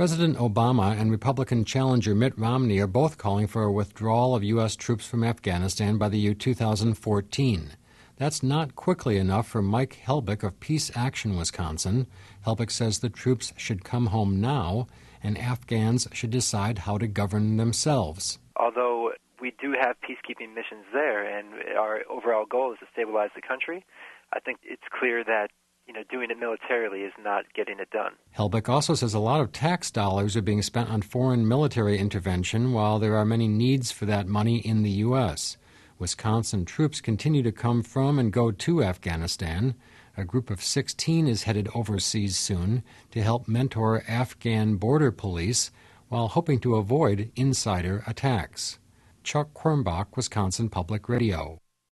President Obama and Republican challenger Mitt Romney are both calling for a withdrawal of U.S. troops from Afghanistan by the year 2014. That's not quickly enough for Mike Helbig of Peace Action, Wisconsin. Helbig says the troops should come home now, and Afghans should decide how to govern themselves. Although we do have peacekeeping missions there, and our overall goal is to stabilize the country, I think it's clear that doing it militarily is not getting it done. Helbig also says a lot of tax dollars are being spent on foreign military intervention, while there are many needs for that money in the U.S. Wisconsin troops continue to come from and go to Afghanistan. A group of 16 is headed overseas soon to help mentor Afghan border police while hoping to avoid insider attacks. Chuck Quirmbach, Wisconsin Public Radio.